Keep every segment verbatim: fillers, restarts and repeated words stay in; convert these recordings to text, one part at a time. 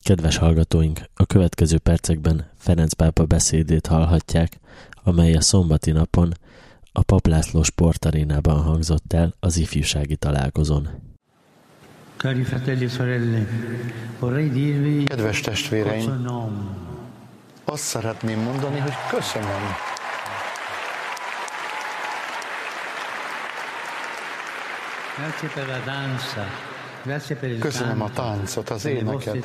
Kedves hallgatóink, a következő percekben Ferenc pápa beszédét hallhatják, amely a szombati napon a Papp László sportarénában hangzott el az ifjúsági találkozón. Kedves testvéreim, azt szeretném mondani, hogy köszönöm. Köszönöm a táncot, az éneket,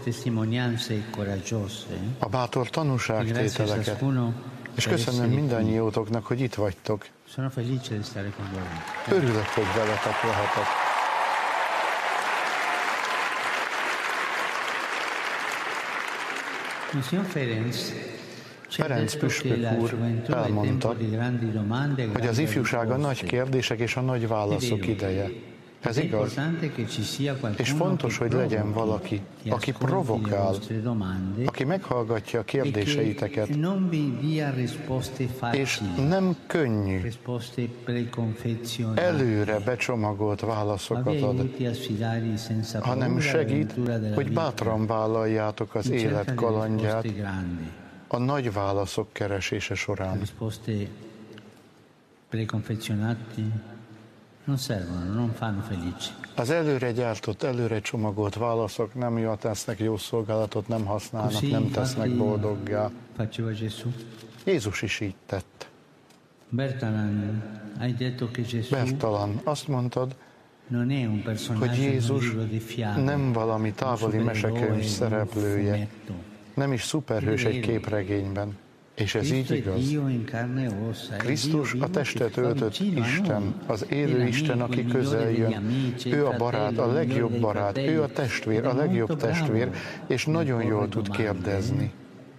a bátor tanúságtételeket, és köszönöm mindannyiótoknak, hogy itt vagytok. Örülök, hogy veletek lehetek. Ferenc püspök úr elmondta, hogy az ifjúság a nagy kérdések és a nagy válaszok ideje. Ez igaz. És fontos, hogy legyen valaki, aki provokál, aki meghallgatja a kérdéseiteket, és nem könnyű, előre becsomagolt válaszokat ad, hanem segít, hogy bátran vállaljátok az élet kalandját a nagy válaszok keresése során. Az előre gyártott, előre csomagolt válaszok nem jól tesznek jó szolgálatot, nem használnak, nem tesznek boldoggá. Jézus is így tett. Bertalan, azt mondtad, hogy Jézus nem valami távoli mesekönyv szereplője, nem is szuperhős egy képregényben. És ez így igaz. Krisztus a testet öltött Isten, az élő Isten, aki közel jön. Ő a barát, a legjobb barát, ő a testvér, a legjobb testvér, és nagyon jól tud kérdezni.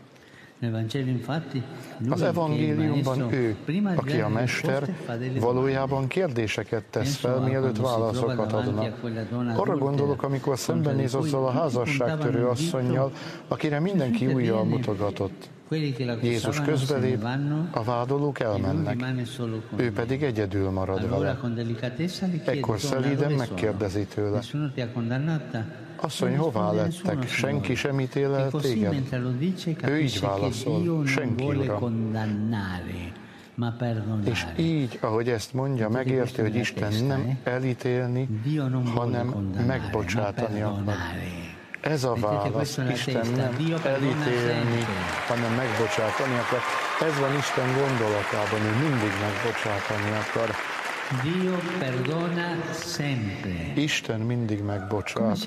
Az evangéliumban ő, aki a mester, valójában kérdéseket tesz fel, mielőtt válaszokat adnak. Arra gondolok, amikor szembenéz azzal a házasságtörő asszonnyal, akire mindenki ujjal mutogatott. Jézus közbelép, a vádolók elmennek, ő pedig egyedül marad vele. Ekkor szelíden megkérdezi tőle: asszony, hová lettek? Senki sem ítél el téged? Ő így válaszol: senki, Uram. És így, ahogy ezt mondja, megérti, hogy Isten nem elítélni, hanem megbocsátani akar. Ez a válasz, Isten nem elítélni, hanem megbocsátani akar. Ez van Isten gondolatában, ő mindig megbocsátani akar. Dio perdona sempre. Isten mindig megbocsát.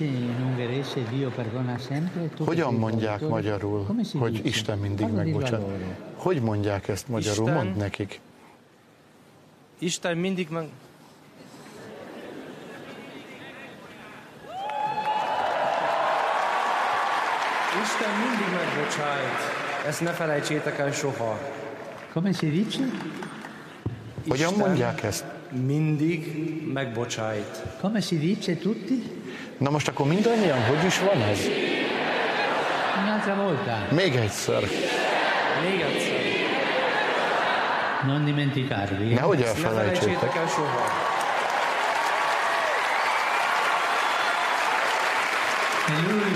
Hogyan mondják magyarul, hogy Isten mindig megbocsát? Hogy mondják ezt magyarul? Isten, Mondd nekik. Isten mindig meg... Isten mindig megbocsájt. Ezt ne felejtsétek el soha. Come si dice? Hogyan mondják ezt? Mindig megbocsájt. Come si dice tutti? Na most akkor mindannyian, hogy is van ez? Un'altra volta. Még egyszer. Még egyszer. Non dimenticarvi. Nehogy Ezt ne felejtsétek elfelejtsétek. el soha. E lui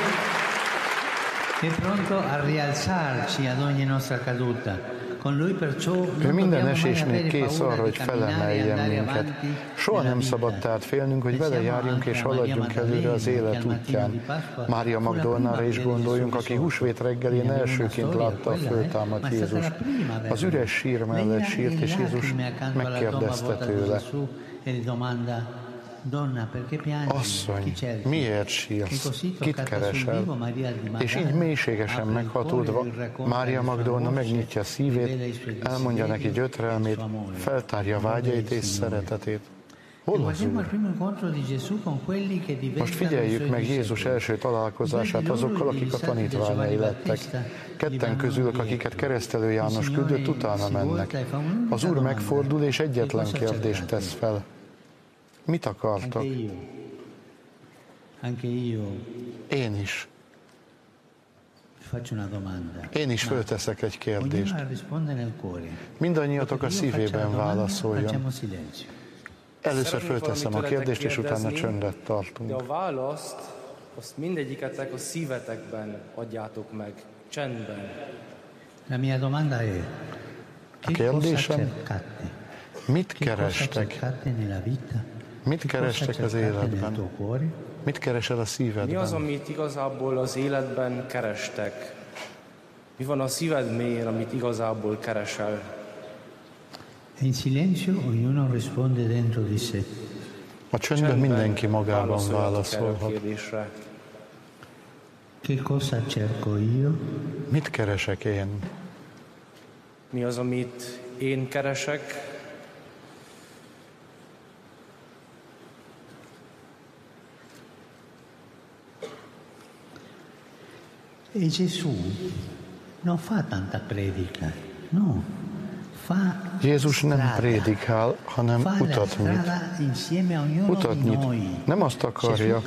è pronto a rialzarci ad ogni nostra caduta. Con lui perciò Ő minden esésnél kész arra, hogy felemeljen minket. Soha nem szabad tehát félnünk, hogy vele járjunk és haladjunk előre az élet útján. Mária Magdolnára is gondoljunk, aki húsvét reggelén elsőként látta a föltámadt Jézus. Az üres sír mellett sírt, és Jézus megkérdezte tőle: asszony, miért sírsz? Kit keresel? És így mélységesen meghatódva, Mária Magdolna megnyitja szívét, elmondja neki gyötrelmét, feltárja vágyait és szeretetét. Hol az Úr? Most figyeljük meg Jézus első találkozását azokkal, akik a tanítványai lettek. Ketten közülük, akiket Keresztelő János küldött, utána mennek. Az Úr megfordul és egyetlen kérdést tesz fel: mit akartak? Én is. Én is fölteszek egy kérdést. Mindannyiatok a szívében válaszoljon. Először fölteszem a kérdést, és utána csöndet tartunk. De a választ azt mindegyiketek a szívetekben adjátok meg, csendben. La mia domanda è: A kérdésem, mit kerestek? Mit kerestek az életben? Mit keresel a szívedben? Mi az, amit igazából az életben kerestek? Mi van a szíved mélyén, amit igazából keresel? In silenzio ognuno risponde dentro di sé. A csöndben mindenki magában válaszolhat. Che cosa cerco io? Mit keresek én? Mi az, amit én keresek? E Gesù non fa tanta predica, no. Jézus nem prédikál, hanem utat nyit. Utat nyit. Nem azt akarja.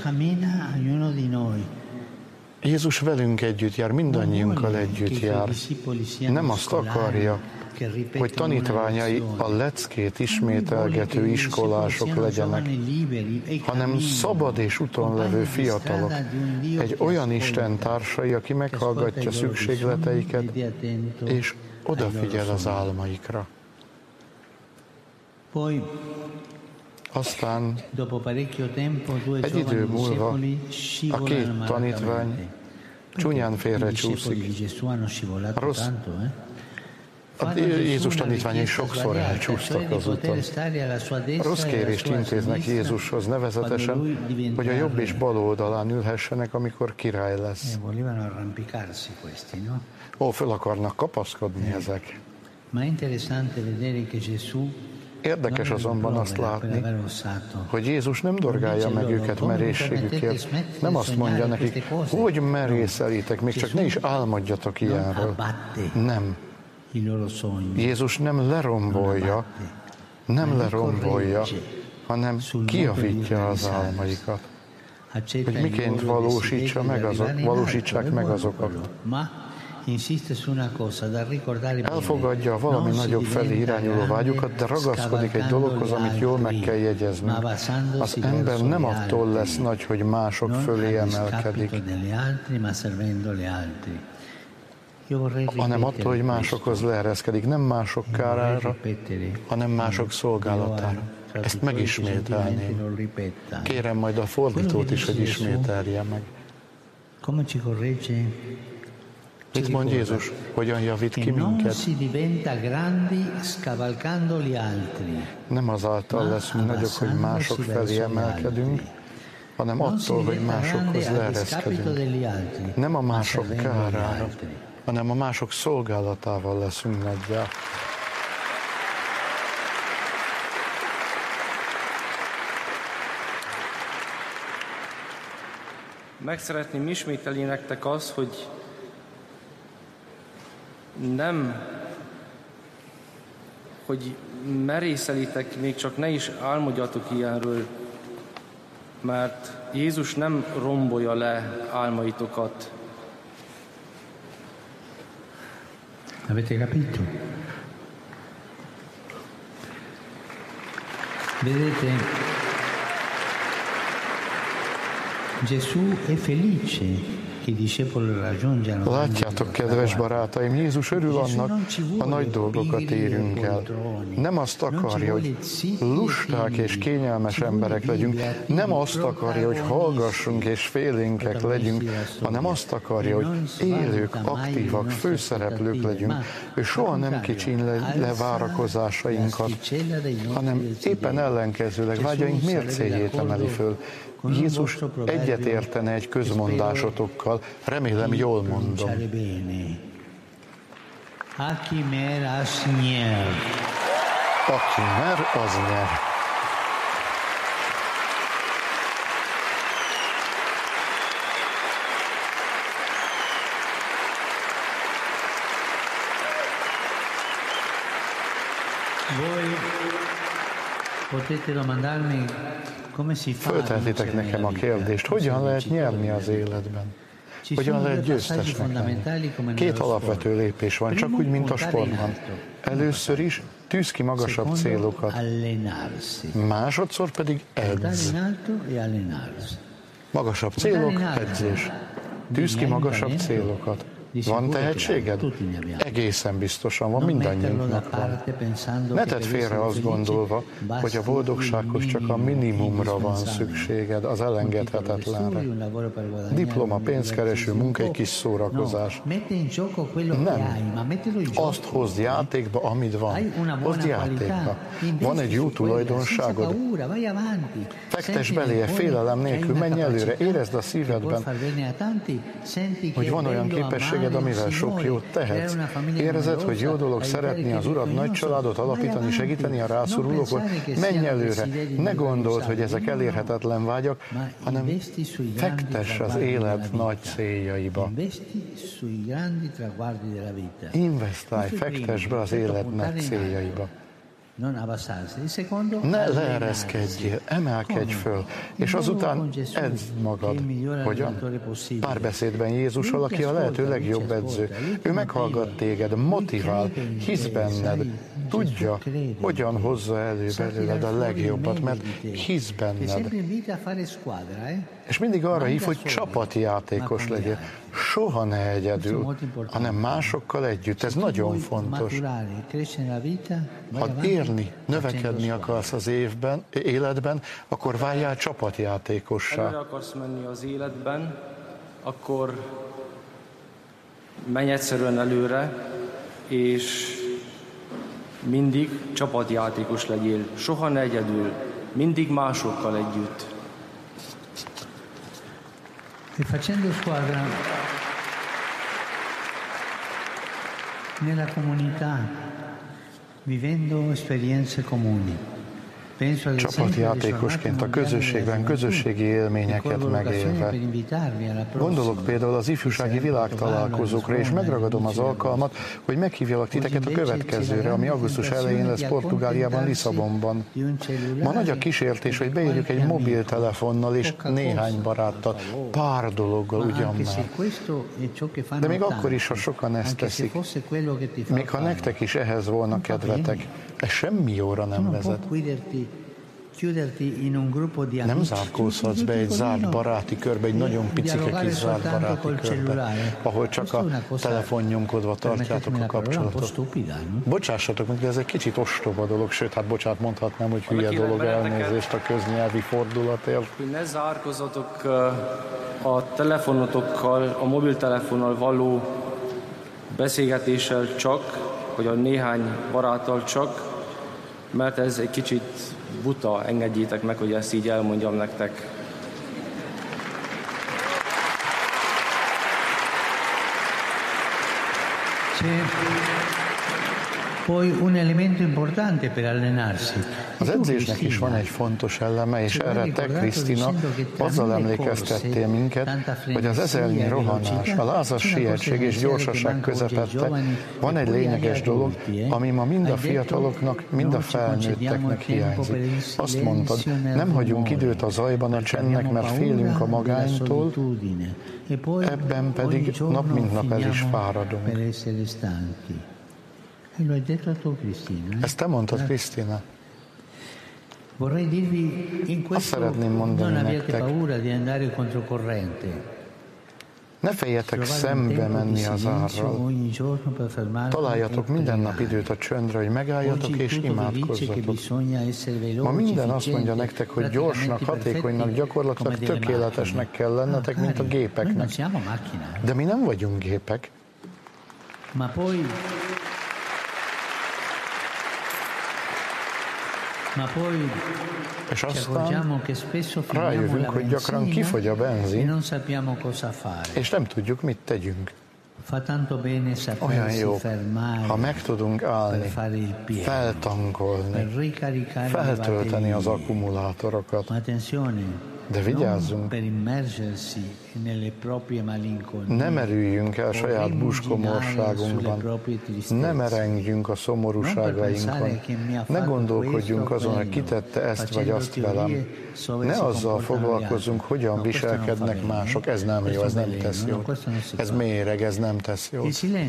Jézus velünk együtt jár, mindannyiunkkal együtt jár. Nem azt akarja, hogy tanítványai a leckét ismételgető iskolások legyenek, hanem szabad és úton levő fiatalok, egy olyan Isten társai, aki meghallgatja szükségleteiket, és odafigyel az álmaikra. Aztán egy idő múlva a két tanítvány csúnyán félrecsúszik. A rossz, a Jézus tanítványai sokszor elcsúsztak az úton. Rossz kérést intéznek Jézushoz, nevezetesen, hogy a jobb és bal oldalán ülhessenek, amikor király lesz. Ó, föl akarnak kapaszkodni ezek. Érdekes azonban azt látni, hogy Jézus nem dorgálja meg őket merészségükért, nem azt mondja nekik, hogy merészelitek, még csak ne is álmodjatok ilyenről. Nem. Jézus nem lerombolja, nem lerombolja, hanem kijavítja az álmaikat, hogy miként valósítsa meg azok, valósítsák meg azokat. Elfogadja valami nagyobb felé irányuló vágyukat, de ragaszkodik egy dologhoz, amit jól meg kell jegyezni. Az ember nem attól lesz nagy, hogy mások fölé emelkedik, hanem attól, hogy másokhoz leereszkedik, nem mások kárára, hanem mások szolgálatára. Ezt megismételném. Kérem majd a fordítót is, hogy ismételje meg. Mit mond Jézus? Hogyan javít ki minket? Nem azáltal leszünk nagyok, hogy mások felé emelkedünk, hanem attól, hogy másokhoz leereszkedünk. Nem a mások kárára, hanem a mások szolgálatával leszünk nagyjá. Meg szeretném ismételni nektek azt, hogy nem, hogy merészelitek, még csak ne is álmodjatok ilyenről, mert Jézus nem rombolja le álmaitokat. Avete capito? Vedete, Gesù è felice. Látjátok, kedves barátaim, Jézus örül annak, ha nagy dolgokat érünk el. Nem azt akarja, hogy lusták és kényelmes emberek legyünk, nem azt akarja, hogy hallgassunk és félénkek legyünk, hanem azt akarja, hogy élők, aktívak, főszereplők legyünk. Ő soha nem kicsiny le, le várakozásainkat, hanem éppen ellenkezőleg vágyaink mércéjét emeli föl. Jézus egyetértene egy közmondásotokkal, remélem jól mondom. Aki mer, az nyer. Aki mer, az nyer. Voi potete domandarmi. Föltehetitek nekem a kérdést, hogyan lehet nyerni az életben? Hogyan lehet győztesnek lenni? Két alapvető lépés van, csak úgy, mint a sportban. Először is tűz ki magasabb célokat. Másodszor pedig edz. Magasabb célok, edzés. Tűz ki magasabb célokat. Van tehetséged? Egészen biztosan van, mindannyiunknak van. Ne tedd félre azt gondolva, hogy a boldogsághoz csak a minimumra van szükséged, az elengedhetetlenre. Diploma, pénzkereső, munka, egy kis szórakozás. Nem. Azt hozd játékba, amit van. Hozd játékba. Van egy jó tulajdonságod. Fektess beléje félelem nélkül, menj előre, érezd a szívedben, hogy van olyan képesség, amivel sok jót tehetsz. Érzed, hogy jó dolog szeretni az Urat, nagy családot alapítani, segíteni a rászorulókon? Menj előre! Ne gondold, hogy ezek elérhetetlen vágyak, hanem fektess az élet nagy céljaiba. Investálj, fektess be az élet nagy céljaiba. Ne leereszkedjél, emelkedj föl, és azután edzd magad. Hogyan? Párbeszédben Jézussal, aki a lehető legjobb edző. Ő meghallgat téged, motivál, hisz benned, tudja, hogyan hozza elő belőled a legjobbat, mert hisz benned. És mindig arra hív, hogy csapatjátékos legyél. Soha ne egyedül, hanem másokkal együtt. Ez nagyon fontos. Ha élni, növekedni akarsz az évben, életben, akkor váljál csapatjátékossá. Előre akarsz menni az életben, akkor menj egyszerűen előre, és mindig csapatjátékos legyél. Soha ne egyedül, mindig másokkal együtt. E facendo squadra nella comunità, vivendo esperienze comuni. Csapatjátékosként a közösségben közösségi élményeket megélve. Gondolok például az ifjúsági világtalálkozókra, és megragadom az alkalmat, hogy meghívjalak titeket a következőre, ami augusztus elején lesz Portugáliában, Lisszabonban. Ma nagy a kísértés, hogy beírjuk egy mobiltelefonnal és néhány baráttal, pár dologgal ugyan már. De még akkor is, ha sokan ezt teszik, még ha nektek is ehhez volna kedvetek, ez semmi jóra nem vezet. Nem zárkózhatsz be egy zárt baráti körbe, egy nagyon picike kis zárt baráti körbe, ahol csak a telefonnyomkodva tartjátok a kapcsolatot. Bocsássatok meg, de ez egy kicsit ostoba dolog, sőt, hát bocsánat, mondhatnám, hogy hülye dolog, elnézést a köznyelvi fordulatért. Hogy ne zárkozatok a telefonotokkal, a mobiltelefonnal való beszélgetéssel csak, vagy a néhány baráttal csak, mert ez egy kicsit buta, engedjétek meg, hogy ezt így elmondjam nektek. Az edzésnek is van egy fontos eleme, és erre te, Krisztina, azzal emlékeztettél minket, hogy az ezernyi rohanás, a lázas sietség és gyorsaság közepette van egy lényeges dolog, ami ma mind a fiataloknak, mind a felnőtteknek hiányzik. Azt mondtad, nem hagyunk időt a zajban, a csendnek, mert félünk a magánytól, ebben pedig nap mint nap el is fáradunk. Ezt te mondtad, Krisztina. Azt szeretném mondani nektek, ne féljetek szembe menni az árral. Találjatok minden nap időt a csöndre, hogy megálljatok és imádkozzatok. Ma minden azt mondja nektek, hogy gyorsnak, hatékonynak, gyakorlatilag tökéletesnek kell lennetek, mint a gépeknek. De mi nem vagyunk gépek. És aztán rájövünk, hogy gyakran kifogy a benzin, és nem tudjuk, mit tegyünk. Olyan jó, ha meg tudunk állni, feltankolni, feltölteni az akkumulátorokat. De vigyázzunk, ne merüljünk el saját buskomorságunkban, ne merengjünk a szomorúságainkon, ne gondolkodjunk azon, hogy kitette ezt vagy azt velem, ne azzal foglalkozzunk, hogyan viselkednek mások, ez nem jó, ez nem tesz jó, ez méreg, ez nem tesz jó.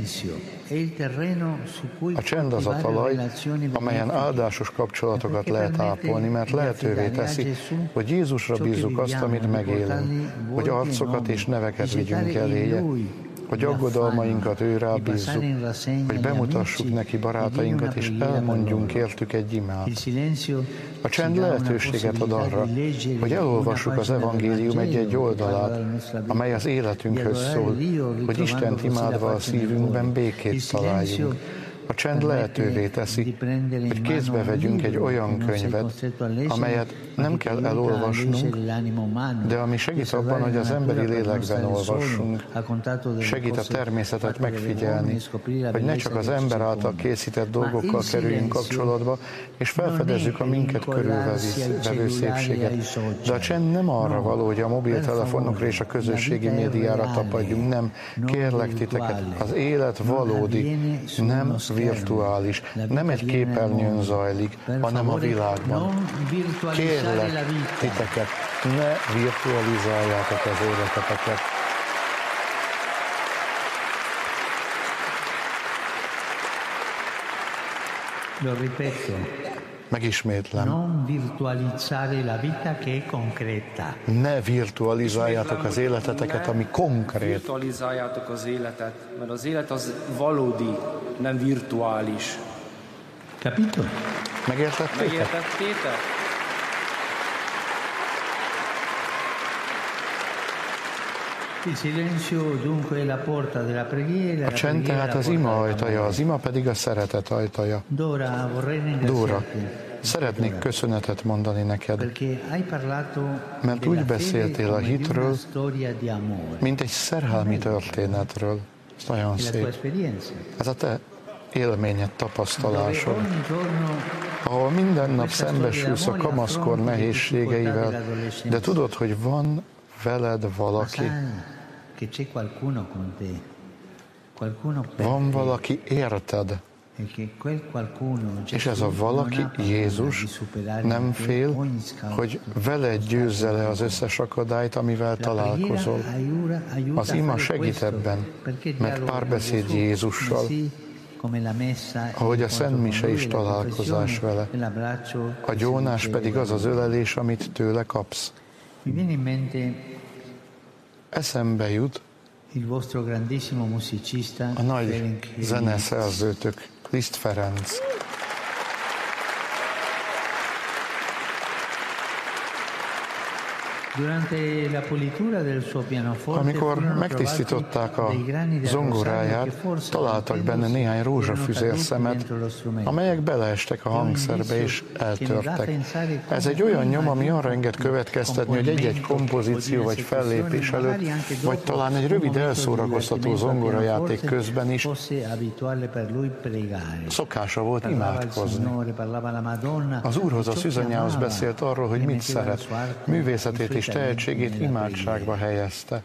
A csend az a talaj, amelyen áldásos kapcsolatokat lehet ápolni, mert lehetővé teszi, hogy Jézusra bízzuk csak azt, amit megélünk, hogy arcokat és neveket vigyünk eléje, hogy aggodalmainkat őrá bízzuk, hogy bemutassuk neki barátainkat, és elmondjunk értük egy imát. A csend lehetőséget ad arra, hogy elolvassuk az evangélium egy-egy oldalát, amely az életünkhöz szól, hogy Istent imádva a szívünkben békét találjunk. A csend lehetővé teszi, hogy kézbe vegyünk egy olyan könyvet, amelyet nem kell elolvasnunk, de ami segít abban, hogy az emberi lélekben olvassunk, segít a természetet megfigyelni, hogy ne csak az ember által készített dolgokkal kerüljünk kapcsolatba, és felfedezzük a minket körülvevő szépséget. De a csend nem arra való, hogy a mobiltelefonokra és a közösségi médiára tapadjunk, nem. Kérlek titeket, az élet valódi, nem virtuális, nem egy képernyőn zajlik, hanem a világban. Kérlek titeket, ne virtualizáljátok az életeteket. Lo ripeto. Megismétlem. Non virtualizzare la vita che è concreta. Ne virtualizáljátok az életeteket, ami konkrét. Virtualizáljátok az életet, mert az élet az valódi, nem virtuális. Capito? Megértettétek? Megértettétek? A csend tehát az ima ajtaja, az ima pedig a szeretet ajtaja. Dóra, szeretnék köszönetet mondani neked, mert úgy beszéltél a hitről, mint egy szerelmi történetről. Ez nagyon szép. Ez a te élményed, tapasztalásod, ahol minden nap szembesülsz a kamaszkor nehézségeivel, de tudod, hogy van veled valaki. Van valaki érted. És ez a valaki, Jézus, nem fél, hogy veled győzze le az összes akadályt, amivel találkozol. Az ima segít ebben, mert párbeszéd Jézussal, ahogy a Szent Mise is találkozás vele. A gyónás pedig az az ölelés, amit tőle kapsz. Eszembe jut a nagy zeneszerzőtök, Liszt Ferenc. Amikor megtisztították a zongoráját, találtak benne néhány rózsafüzérszemet, amelyek beleestek a hangszerbe és eltörtek. Ez egy olyan nyom, ami arra enged következtetni, hogy egy-egy kompozíció vagy fellépés előtt, vagy talán egy rövid elszórakoztató zongorajáték közben is szokása volt imádkozni. Az Úrhoz, a szűzanyához beszélt arról, hogy mit szeret, művészetét és tehetségét imádságba helyezte.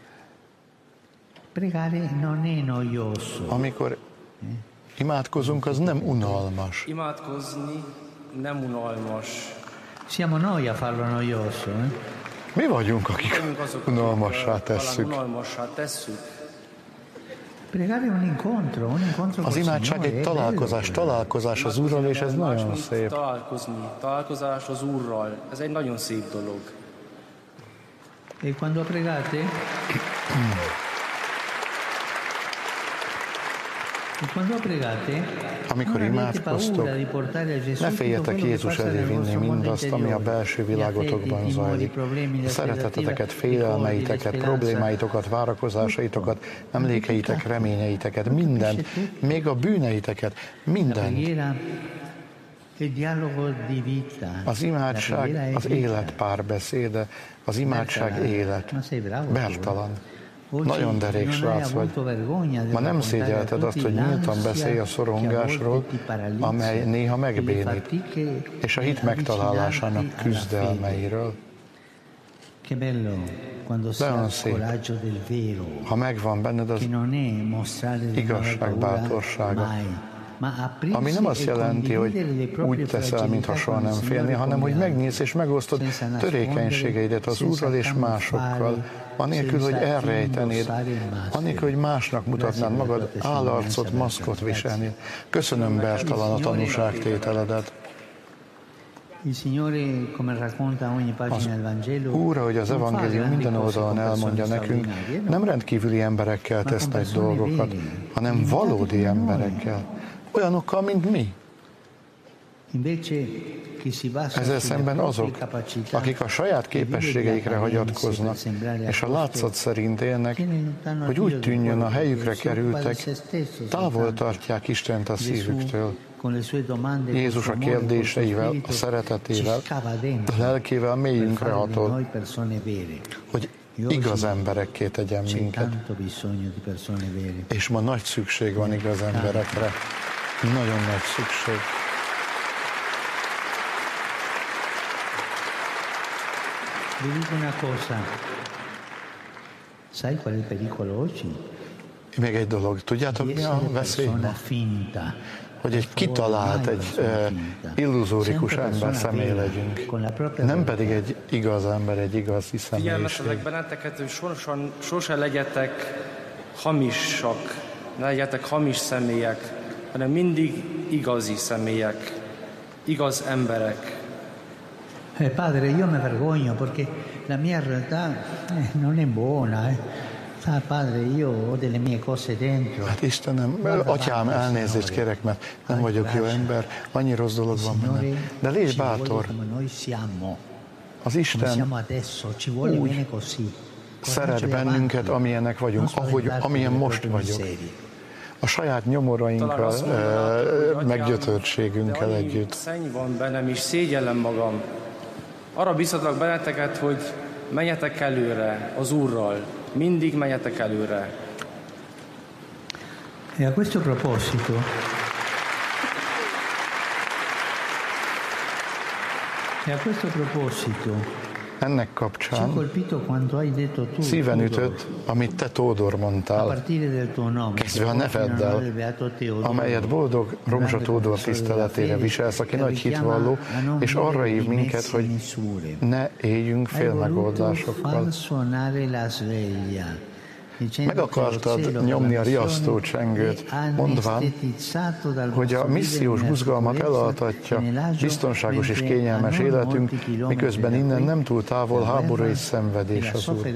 Amikor imádkozunk, az nem unalmas. Imádkozni nem unalmas. Siamo noi a farlo noioso, eh? Mi vagyunk, akik unalmassá tesszük. Az imádság egy találkozás, találkozás az Úrral, és ez nagyon szép. Találkozni, találkozás az Úrral, ez egy nagyon szép dolog. E quando pregate? Amikor imádkoztok, ne féljetek Jézus elé vinni mindazt, ami a belső világotokban zajlik. A szereteteteket, félelmeiteket, problémáitokat, várakozásaitokat, emlékeitek, reményeiteket, mindent, még a bűneiteket, mindent. Az imádság az élet párbeszéde, az imádság élet. Bertalan. Nagyon derék srác vagy. Ma nem szégyelted azt, hogy nyíltan beszélj a szorongásról, amely néha megbénít, és a hit megtalálásának küzdelmeiről. Nagyon szép, ha megvan benned az igazság bátorsága, ami nem azt jelenti, hogy úgy teszel, mintha soha nem félnél, hanem hogy megnyílsz és megosztod törékenységeidet az Úrral és másokkal, anélkül, hogy elrejtenéd, anélkül, hogy másnak mutatnád magad, állarcot, maszkot viselnél. Köszönöm, Bertalan, a tanúságtételedet. Az Úr, ahogy az evangélium minden oldalon elmondja nekünk, nem rendkívüli emberekkel tesz nagy dolgokat, hanem valódi emberekkel, olyanokkal, mint mi. Ezzel szemben azok, akik a saját képességeikre hagyatkoznak, és a látszat szerint élnek, hogy úgy tűnjön, a helyükre kerültek, távol tartják Istent a szívüktől. Jézus a kérdéseivel, a szeretetével, a lelkével mélyünkre hatol, hogy igaz emberekké tegyen minket. És ma nagy szükség van igaz emberekre. Nagyon nagy szükség. Vi dico una cosa, sai qual è il pericolo oggi? Még egy dolog, tudjátok mi a veszély ma? Hogy egy kitalált, egy uh, illuzórikus ember személy legyünk, nem pedig egy igaz ember, egy igazi személyiség. Figyelmeztetek benneteket, hogy sosem, sose legyetek hamisak, ne legyetek hamis személyek, hanem mindig igazi személyek, igaz emberek. Eh, padre, io mi vergogno perché la mia realtà eh, non è buona. Eh. Sa, padre, io ho delle mie cose dentro. Hát Istenem, atyám, elnézést kérek, mert nem vagyok jó ember, annyi rossz dolog van bennem. De légy bátor. Az Isten úgy szeret bennünket, amilyenek vagyunk, ahogy, amilyen most vagyok. A saját nyomorainkkal, e, meggyötörtségünkkel együtt. Szenny van bennem, és szégyellem magam. Arra biztatlak benneteket, hogy menjetek előre az Úrral. Mindig menjetek előre. E a questo proposito e a questo proposito ennek kapcsán szíven ütött, amit te, Tódor, mondtál, kezdve a neveddel, amelyet boldog Romzsa Tódor tiszteletére viselsz, aki nagy hitvalló, és arra hív minket, hogy ne éljünk félmegoldásokkal. Meg akartad nyomni a riasztó csengőt, mondván, hogy a missziós buzgalmat elaltatja biztonságos és kényelmes életünk, miközben innen nem túl távol háború és szenvedés az Úr.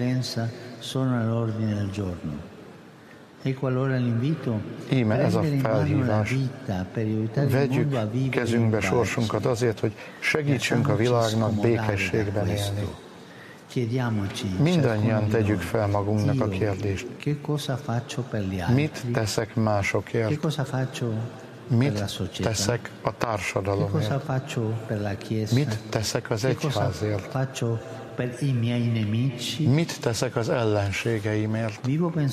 Íme ez a felhívás. Vegyük kezünkbe sorsunkat azért, hogy segítsünk a világnak békességben élni. Mindannyian tegyük fel magunknak a kérdést. Mit teszek másokért? Mit teszek a társadalomért? Mit teszek az egyházért? Mit teszek az ellenségeimért?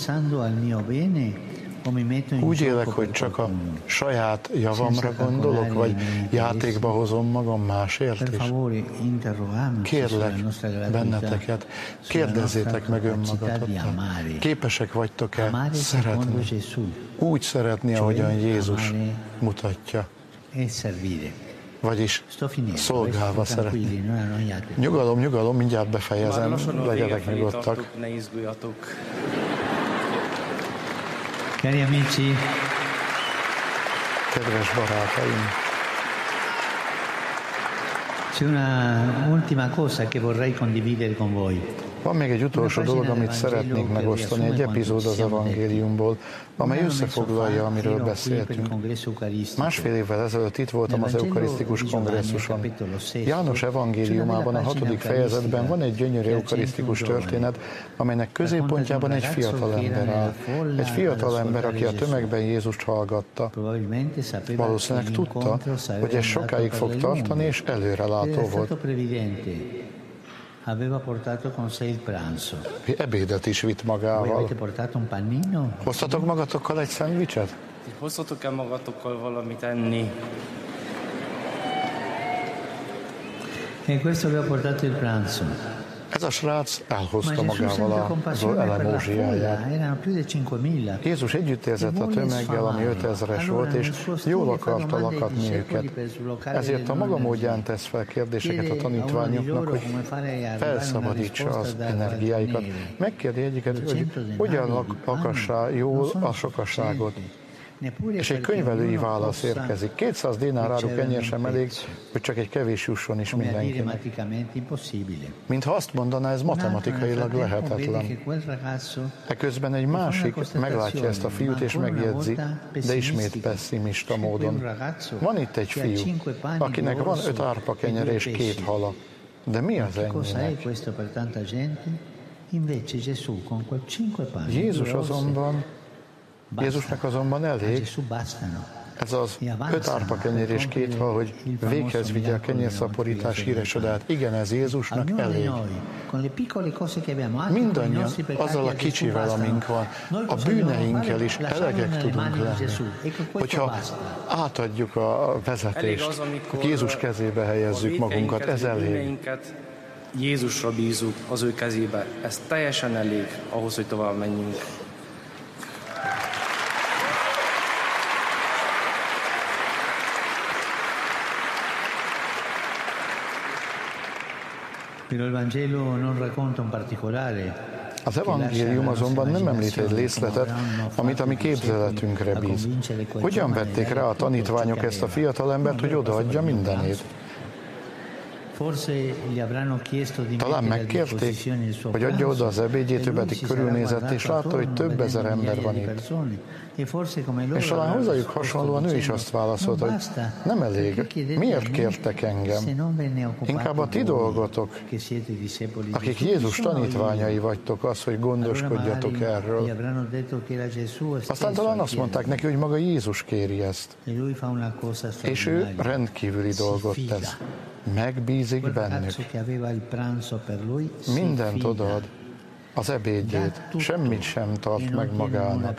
Úgy élek, hogy csak a saját javamra gondolok, vagy játékba hozom magam másért is. Kérlek benneteket, kérdezzétek meg önmagatokat. Képesek vagytok-e szeretni? Úgy szeretni, ahogyan Jézus mutatja. Vagyis szolgálva szeretni. Nyugalom, nyugalom, mindjárt befejezem, legyetek nyugodtak. Ne izguljatok. Cari amici, kedves barátaim, c'è una ultima cosa che vorrei condividere con voi. Van még egy utolsó dolog, amit szeretnék megosztani, egy epizód az evangéliumból, amely összefoglalja, amiről beszéltünk. Másfél évvel ezelőtt itt voltam az eukarisztikus kongresszuson. János evangéliumában, a hatodik fejezetben van egy gyönyörű eukarisztikus történet, amelynek középpontjában egy fiatal ember áll. Egy fiatal ember, aki a tömegben Jézust hallgatta. Valószínűleg tudta, hogy ez sokáig fog tartani, és előrelátó volt. Aveva portato con sé il pranzo. Ebédet is vitt magával. Avete portato un panino? Hoztatok magatokkal egy szendvicset? Hoztatok-e magatokkal valamit enni? E questo aveva portato il pranzo. Ez a srác elhozta magával az elemózsiáját. Jézus együtt érzett a tömeggel, ami ötezres volt, és jól akarta lakatni őket. Ezért a maga módján tesz fel kérdéseket a tanítványoknak, hogy felszabadítsa az energiáikat. Megkérdi egyiket, hogy hogyan lakassá jól a sokaságot. És egy könyvelői válasz érkezik. kétszáz dinár áru kenyér sem elég, hogy csak egy kevés jusson is mindenkinek. Mintha azt mondaná, ez matematikailag lehetetlen. Eközben egy másik meglátja ezt a fiút és megjegyzi, de ismét pessimista módon. Van itt egy fiú, akinek van öt árpa kenyer és két hala. De mi az ennyinek? Jézus azonban, Jézusnak azonban elég, ez az öt árpa kenyér és két hal, hogy véghez vigye a kenyérszaporítás híres csodát. Igen, ez Jézusnak elég. Mindannyian azzal a kicsivel, amink van, a bűneinkkel is elegek tudunk lenni. Hogyha átadjuk a vezetést, Jézus kezébe helyezzük magunkat, ez elég. Jézusra bízunk, az ő kezébe. Ez teljesen elég ahhoz, hogy tovább menjünk. Az evangélium azonban nem említ egy részletet, amit a mi képzeletünkre bíz. Hogyan vették rá a tanítványok ezt a fiatalembert, hogy odaadja mindenét? Talán megkérték, hogy adja oda az ebédjét, ő pedig körülnézett, és látta, hogy több ezer ember van itt. És talán hozzájuk hasonlóan ő is azt válaszolta, hogy nem elég, miért kértek engem? Inkább a ti dolgotok, akik Jézus tanítványai vagytok, az, hogy gondoskodjatok erről. Aztán talán azt mondták neki, hogy maga Jézus kéri ezt. És ő rendkívüli dolgot tesz. Megbízik bennük. Mindent odaad, az ebédjét, semmit sem tart meg magának.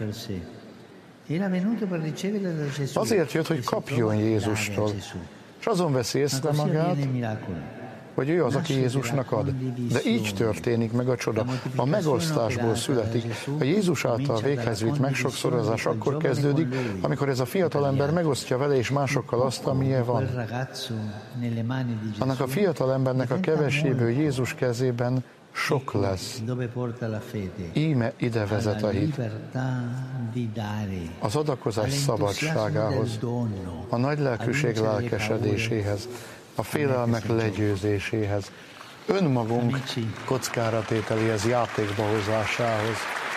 Azért jött, hogy kapjon Jézustól, és azon veszi észre magát, hogy ő az, aki Jézusnak ad. De így történik meg a csoda. A megosztásból születik. A Jézus által véghez vitt megsokszorozás akkor kezdődik, amikor ez a fiatalember megosztja vele és másokkal azt, amilyen van. Annak a fiatalembernek a keveséből Jézus kezében sok lesz. Íme ide vezet a hit. Az adakozás szabadságához, a nagy lelkűség lelkesedéséhez, a félelmek legyőzéséhez, önmagunk kockára tételéhez, játékba hozásához.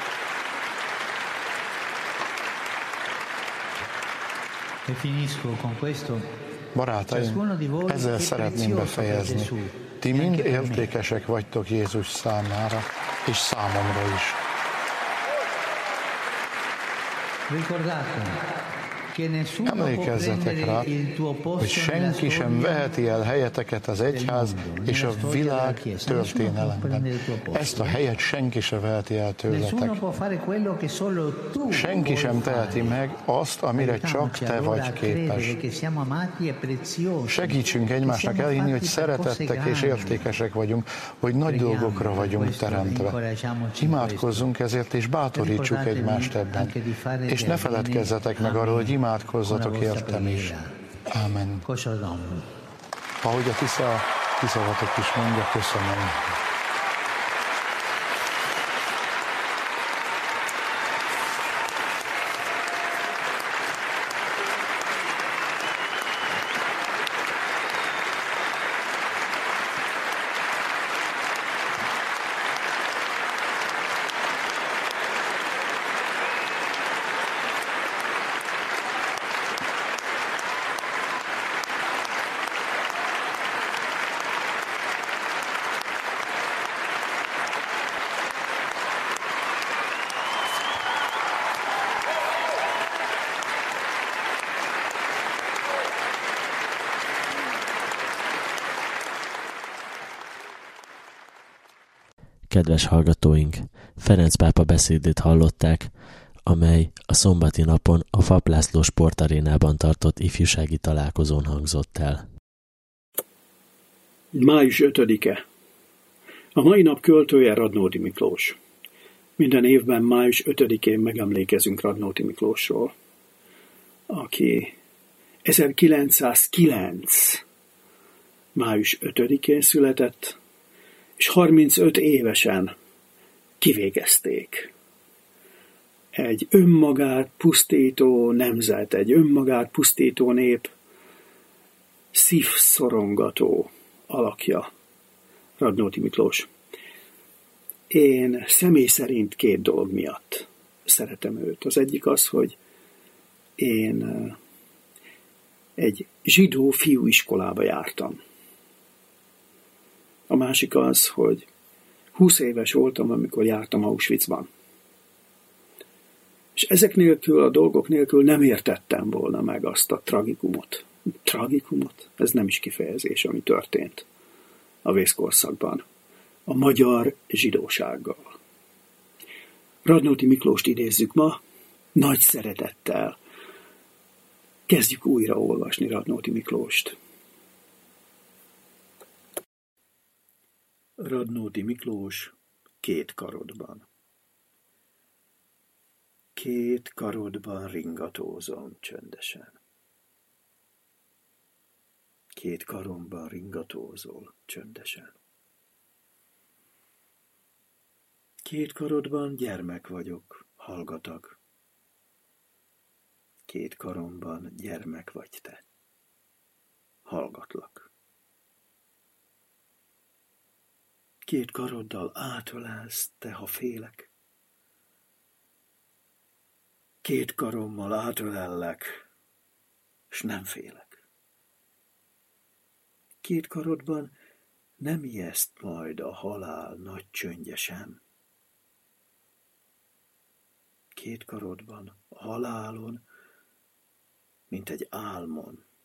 Barátaim, ezzel szeretném befejezni. Ti mind értékesek vagytok Jézus számára, és számomra is. Emlékezzetek rá, hogy senki sem veheti el helyeteket az egyház és a világ történelemben. Ezt a helyet senki sem veheti el tőletek. Senki sem teheti meg azt, amire csak te vagy képes. Segítsünk egymásnak elhinni, hogy szeretettek és értékesek vagyunk, hogy nagy dolgokra vagyunk teremtve. Imádkozzunk ezért, és bátorítsuk egymást ebben. És ne feledkezzetek meg arról, hogy imádkozzatok értem is. Ámen. Ahogy a tisza, tiszavatok is mondja, köszönöm. Kedves hallgatóink, Ferenc pápa beszédét hallották, amely a szombati napon a Fap László sportarénában tartott ifjúsági találkozón hangzott el. május ötödike. A mai nap költője Radnóti Miklós. Minden évben május ötödikén megemlékezünk Radnóti Miklósról, aki ezerkilencszázkilenc. május ötödikén született, és harmincöt évesen kivégezték. egy önmagát pusztító nemzet, egy önmagát pusztító nép szívszorongató alakja Radnóti Miklós. Én személy szerint két dolog miatt szeretem őt. Az egyik az, hogy én egy zsidó fiúiskolába jártam. A másik az, hogy húsz éves voltam, amikor jártam Auschwitzban. És ezek nélkül, a dolgok nélkül nem értettem volna meg azt a tragikumot. Tragikumot? Ez nem is kifejezés, ami történt a vészkorszakban. A magyar zsidósággal. Radnóti Miklóst idézzük ma, nagy szeretettel. Kezdjük újra olvasni Radnóti Miklóst. Radnóti Miklós két karodban. Két karodban ringatózom csöndesen. Két karomban ringatózol csöndesen. Két karodban gyermek vagyok, hallgatag. Két karomban gyermek vagy te. Hallgatlak. Két karoddal átölelsz, te, ha félek. Két karommal átölellek, s nem félek. Két karodban nem ijeszt majd a halál nagy csöndje sem. Két karodban a halálon, mint egy álmon